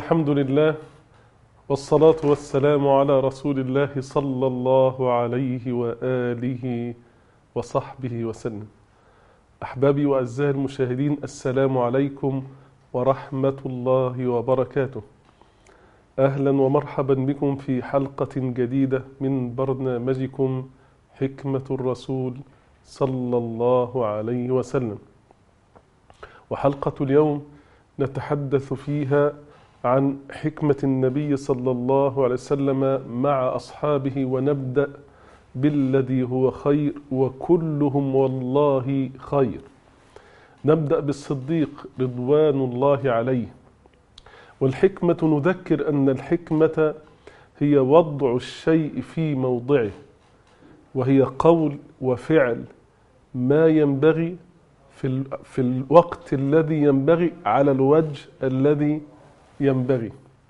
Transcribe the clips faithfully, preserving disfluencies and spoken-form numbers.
الحمد لله، والصلاة والسلام على رسول الله صلى الله عليه وآله وصحبه وسلم. أحبابي وأعزائي المشاهدين، السلام عليكم ورحمة الله وبركاته. أهلا ومرحبا بكم في حلقة جديدة من برنامجكم حكمة الرسول صلى الله عليه وسلم. وحلقة اليوم نتحدث فيها عن حكمة النبي صلى الله عليه وسلم مع أصحابه، ونبدأ بالذي هو خير وكلهم والله خير. نبدأ بالصديق رضوان الله عليه. والحكمة نذكر أن الحكمة هي وضع الشيء في موضعه، وهي قول وفعل ما ينبغي في في الوقت الذي ينبغي على الوجه الذي ينبغي.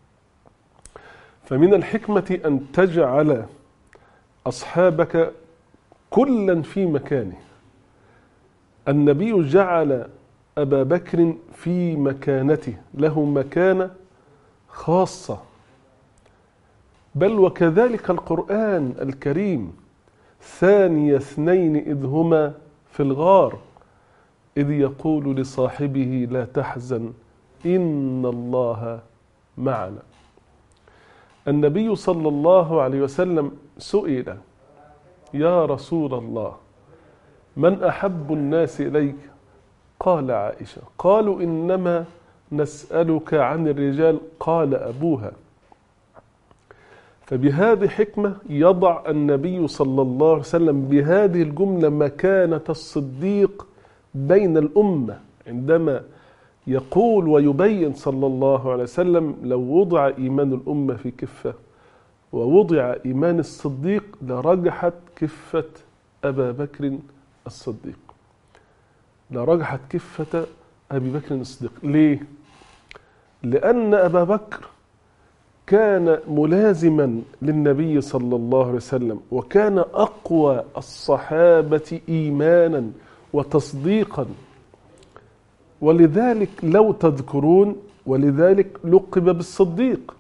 فمن الحكمة أن تجعل أصحابك كلا في مكانه. النبي جعل أبا بكر في مكانته، له مكانة خاصة، بل وكذلك القرآن الكريم: ثاني اثنين إذ هما في الغار إذ يقول لصاحبه لا تحزن إن الله معنا. النبي صلى الله عليه وسلم سئل: يا رسول الله، من أحب الناس إليك؟ قال عائشة. قالوا: إنما نسألك عن الرجال. قال: أبوها. فبهذه حكمة يضع النبي صلى الله عليه وسلم بهذه الجملة مكانة الصديق بين الأمة، عندما يقول ويبين صلى الله عليه وسلم: لو وضع إيمان الأمة في كفة ووضع إيمان الصديق لرجحت كفة أبا بكر الصديق، لرجحت كفة أبي بكر الصديق. ليه؟ لأن أبا بكر كان ملازما للنبي صلى الله عليه وسلم، وكان أقوى الصحابة إيمانا وتصديقا، ولذلك لو تذكرون ولذلك لقب بالصديق.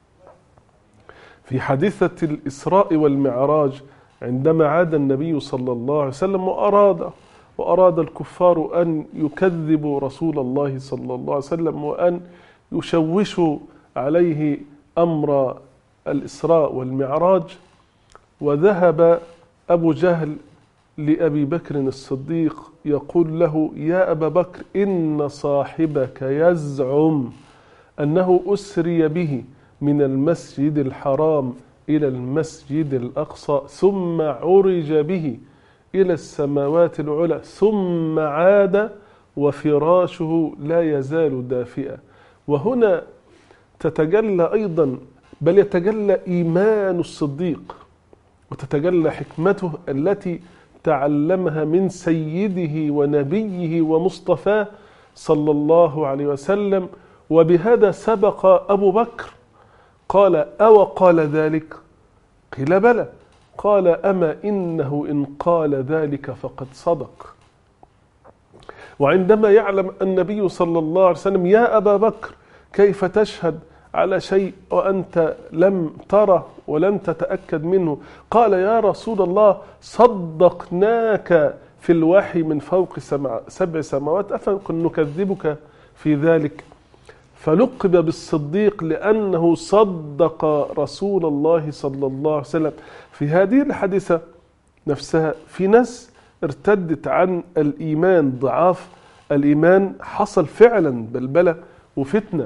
في حادثة الإسراء والمعراج، عندما عاد النبي صلى الله عليه وسلم وأراد وأراد الكفار أن يكذبوا رسول الله صلى الله عليه وسلم وأن يشوشوا عليه أمر الإسراء والمعراج، وذهب أبو جهل لأبي بكر الصديق يقول له: يا أبا بكر، إن صاحبك يزعم أنه أسري به من المسجد الحرام إلى المسجد الأقصى، ثم عرج به إلى السماوات العلى، ثم عاد وفراشه لا يزال دافئا. وهنا تتجلى أيضا، بل يتجلى إيمان الصديق، وتتجلى حكمته التي تعلمها من سيده ونبيه ومصطفاه صلى الله عليه وسلم. وبهذا سبق أبو بكر. قال: أو قال ذلك؟ قيل: بلى. قال: أما إنه إن قال ذلك فقد صدق. وعندما يعلم النبي صلى الله عليه وسلم: يا أبا بكر، كيف تشهد على شيء وأنت لم تره ولم تتأكد منه؟ قال: يا رسول الله، صدقناك في الوحي من فوق سبع سماوات، أفنكذبك في ذلك؟ فلقب بالصديق لأنه صدق رسول الله صلى الله عليه وسلم. في هذه الحادثة نفسها في ناس ارتدت عن الإيمان، ضعاف الإيمان، حصل فعلا بلبلة وفتنة.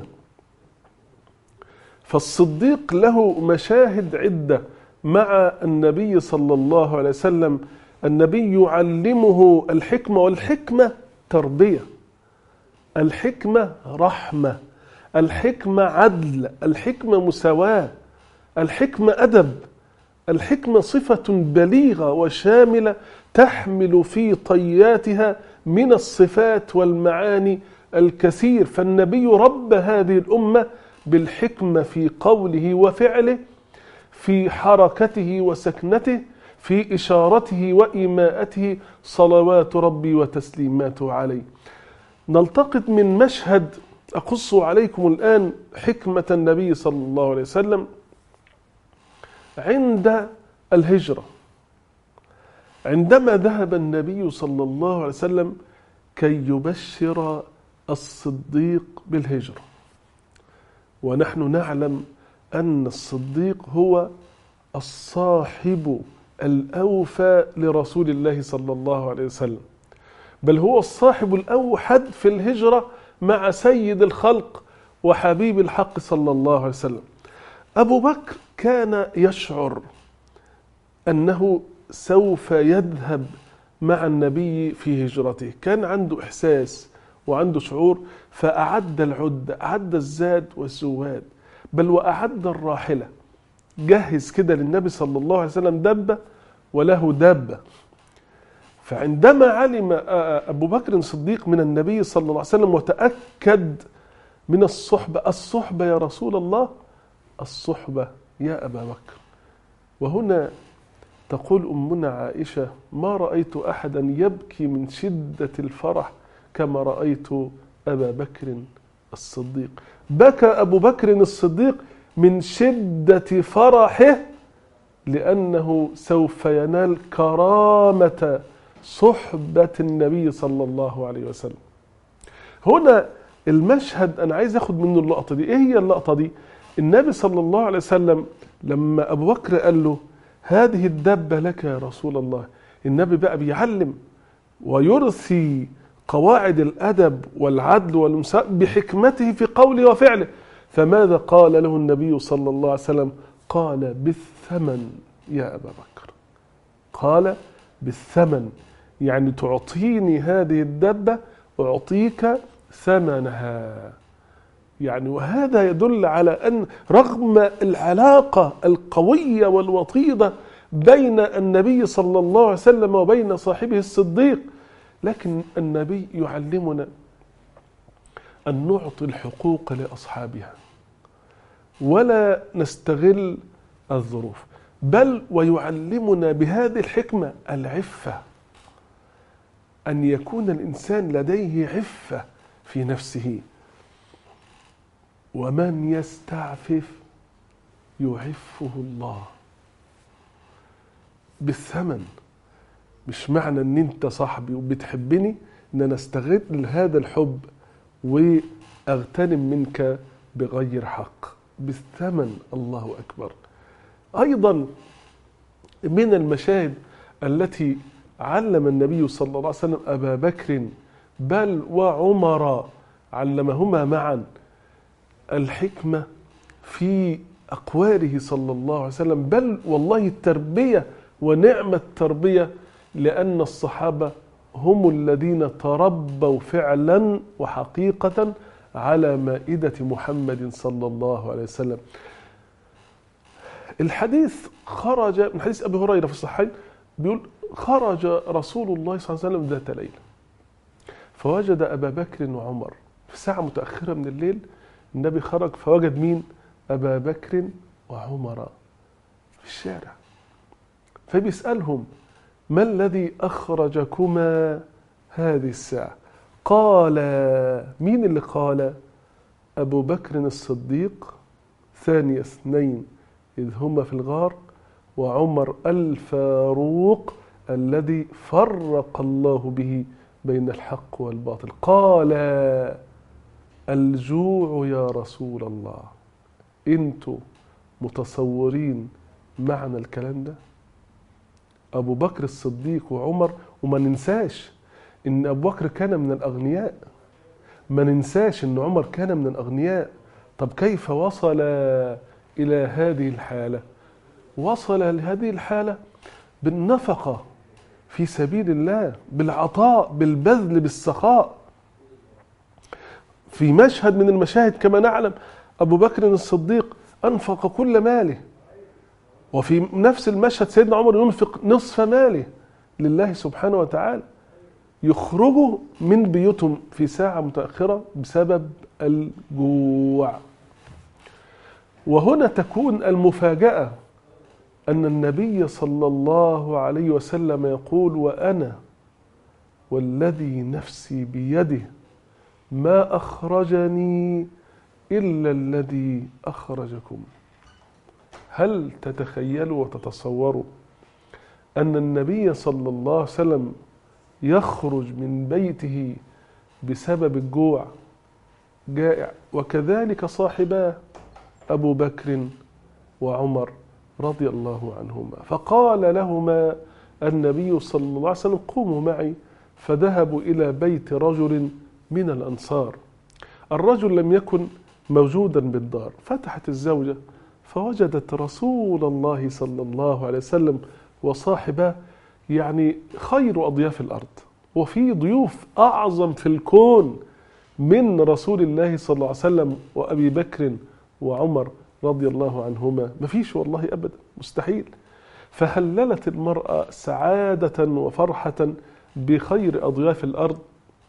فالصديق له مشاهد عدة مع النبي صلى الله عليه وسلم. النبي يعلمه الحكمة، والحكمة تربية، الحكمة رحمة، الحكمة عدل، الحكمة مساواة، الحكمة أدب، الحكمة صفة بليغة وشاملة تحمل في طياتها من الصفات والمعاني الكثير. فالنبي رب هذه الأمة بالحكمة في قوله وفعله، في حركته وسكنته، في إشارته وإيماءته، صلوات ربي وتسليماته عليه. نلتقط من مشهد أقص عليكم الآن حكمة النبي صلى الله عليه وسلم عند الهجرة. عندما ذهب النبي صلى الله عليه وسلم كي يبشر الصديق بالهجرة، ونحن نعلم أن الصديق هو الصاحب الأوفى لرسول الله صلى الله عليه وسلم، بل هو الصاحب الأوحد في الهجرة مع سيد الخلق وحبيب الحق صلى الله عليه وسلم. أبو بكر كان يشعر أنه سوف يذهب مع النبي في هجرته، كان عنده إحساس وعنده شعور، فأعد العدة، أعد الزاد والزواد، بل وأعد الراحلة، جهز كده للنبي صلى الله عليه وسلم دبة وله دابة. فعندما علم أبو بكر الصديق من النبي صلى الله عليه وسلم وتأكد من الصحبة، الصحبة يا رسول الله، الصحبة يا أبا بكر. وهنا تقول أمنا عائشة: ما رأيت أحدا يبكي من شدة الفرح كما رأيت أبا بكر الصديق. بكى أبو بكر الصديق من شدة فرحه لأنه سوف ينال كرامة صحبة النبي صلى الله عليه وسلم. هنا المشهد أنا عايز أخذ منه اللقطة دي. إيه هي اللقطة دي؟ النبي صلى الله عليه وسلم لما أبو بكر قال له: هذه الدبة لك يا رسول الله، النبي بقى بيعلم ويرثي قواعد الأدب والعدل والمساء بحكمته في قوله وفعله. فماذا قال له النبي صلى الله عليه وسلم؟ قال: بالثمن يا أبا بكر. قال: بالثمن، يعني تعطيني هذه الدبة أعطيك ثمنها. يعني وهذا يدل على أن رغم العلاقة القوية والوطيدة بين النبي صلى الله عليه وسلم وبين صاحبه الصديق، لكن النبي يعلمنا أن نعطي الحقوق لأصحابها ولا نستغل الظروف، بل ويعلمنا بهذه الحكمة العفة، أن يكون الإنسان لديه عفة في نفسه. ومن يستعفف يعفه الله. بالثمن، مش معنى ان انت صاحبي وبتحبني ان انا استغل هذا الحب واغتنم منك بغير حق. بالثمن. الله اكبر. ايضا من المشاهد التي علم النبي صلى الله عليه وسلم ابا بكر بل وعمر، علمهما معا الحكمة في أقواله صلى الله عليه وسلم، بل والله التربية ونعمة التربية، لأن الصحابة هم الذين تربوا فعلا وحقيقة على مائدة محمد صلى الله عليه وسلم. الحديث خرج من حديث أبي هريرة في الصحيحين، بيقول: خرج رسول الله صلى الله عليه وسلم ذات ليلة فوجد أبا بكر وعمر في ساعة متأخرة من الليل. النبي خرج فوجد مين؟ أبا بكر وعمر في الشارع، فبيسألهم: ما الذي أخرجكما هذه الساعة؟ قال، مين اللي قال؟ أبو بكر الصديق ثاني اثنين إذ هما في الغار، وعمر الفاروق الذي فرق الله به بين الحق والباطل. قال: الجوع يا رسول الله. انتوا متصورين معنى الكلام ده؟ أبو بكر الصديق وعمر، وما ننساش إن أبو بكر كان من الأغنياء، ما ننساش إن عمر كان من الأغنياء. طب كيف وصل إلى هذه الحالة؟ وصل لهذه الحالة بالنفقة في سبيل الله، بالعطاء، بالبذل، بالسخاء. في مشهد من المشاهد كما نعلم أبو بكر الصديق أنفق كل ماله، وفي نفس المشهد سيدنا عمر ينفق نصف ماله لله سبحانه وتعالى، يخرجوا من بيوتهم في ساعة متأخرة بسبب الجوع. وهنا تكون المفاجأة أن النبي صلى الله عليه وسلم يقول: وأنا والذي نفسي بيده ما أخرجني إلا الذي أخرجكم. هل تتخيلوا وتتصوروا أن النبي صلى الله عليه وسلم يخرج من بيته بسبب الجوع جائع، وكذلك صاحباه أبو بكر وعمر رضي الله عنهما؟ فقال لهما النبي صلى الله عليه وسلم قوموا معي، فذهبوا إلى بيت رجل من الأنصار. الرجل لم يكن موجودا بالدار. فتحت الزوجة فوجدت رسول الله صلى الله عليه وسلم وصاحبه، يعني خير أضياف الأرض، وفي ضيوف أعظم في الكون من رسول الله صلى الله عليه وسلم وأبي بكر وعمر رضي الله عنهما. مفيش والله أبدا، مستحيل. فهللت المرأة سعادة وفرحة بخير أضياف الأرض،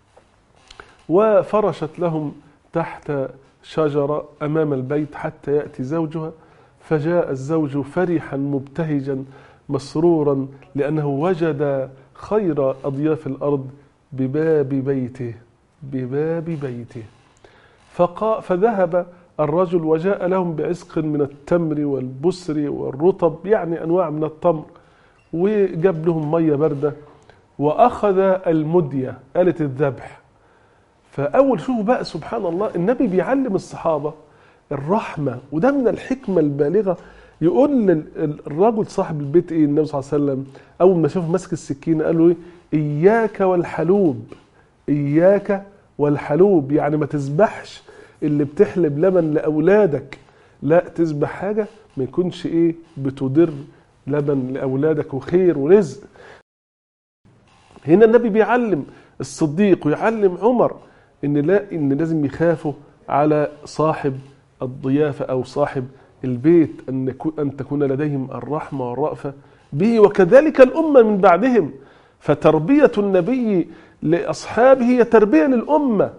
وفرشت لهم تحت شجرة أمام البيت حتى يأتي زوجها. فجاء الزوج فرحا مبتهجا مسرورا لأنه وجد خير أضياف الأرض بباب بيته بباب بيته فقا فذهب الرجل وجاء لهم بعسق من التمر والبسر والرطب، يعني أنواع من التمر، وجاب لهم مية باردة، وأخذ المدية آلة الذبح. فأول شوفوا بقى سبحان الله، النبي بيعلم الصحابة الرحمة، وده من الحكمة البالغة. يقول للرجل صاحب البيت ايه النبي صلى الله عليه وسلم اول ما شافه ماسك السكينه قال له ايه؟ اياك والحلوب، اياك والحلوب، يعني ما تذبحش اللي بتحلب لبن لاولادك، لا تذبح حاجه ما يكونش ايه بتدر لبن لاولادك وخير ورزق. هنا النبي بيعلم الصديق ويعلم عمر ان لا ان لازم يخافوا على صاحب الضيافه او صاحب البيت، أن أن تكون لديهم الرحمة والرأفة به، وكذلك الأمة من بعدهم. فتربية النبي لأصحابه هي تربية للأمة.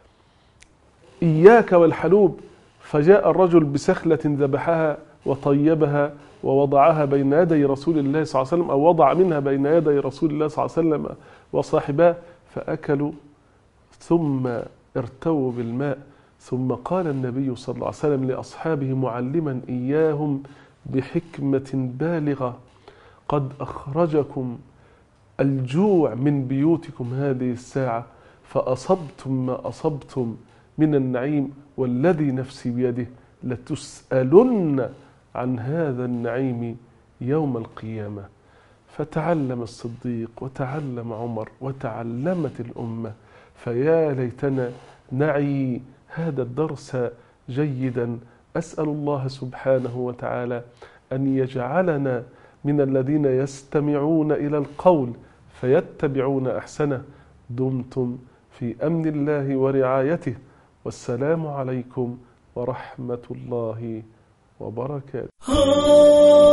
إياك والحلوب. فجاء الرجل بسخلة ذبحها وطيبها ووضعها بين يدي رسول الله صلى الله عليه وسلم، أو وضع منها بين يدي رسول الله صلى الله عليه وسلم وصاحباه، فأكلوا ثم ارتووا بالماء. ثم قال النبي صلى الله عليه وسلم لأصحابه معلما إياهم بحكمة بالغة: قد أخرجكم الجوع من بيوتكم هذه الساعة، فأصبتم ما أصبتم من النعيم، والذي نفسي بيده لتسألن عن هذا النعيم يوم القيامة. فتعلم الصديق وتعلم عمر وتعلمت الأمة. فيا ليتنا نعي هذا الدرس جيدا. أسأل الله سبحانه وتعالى أن يجعلنا من الذين يستمعون إلى القول فيتبعون أحسنه. دمتم في أمن الله ورعايته، والسلام عليكم ورحمة الله وبركاته.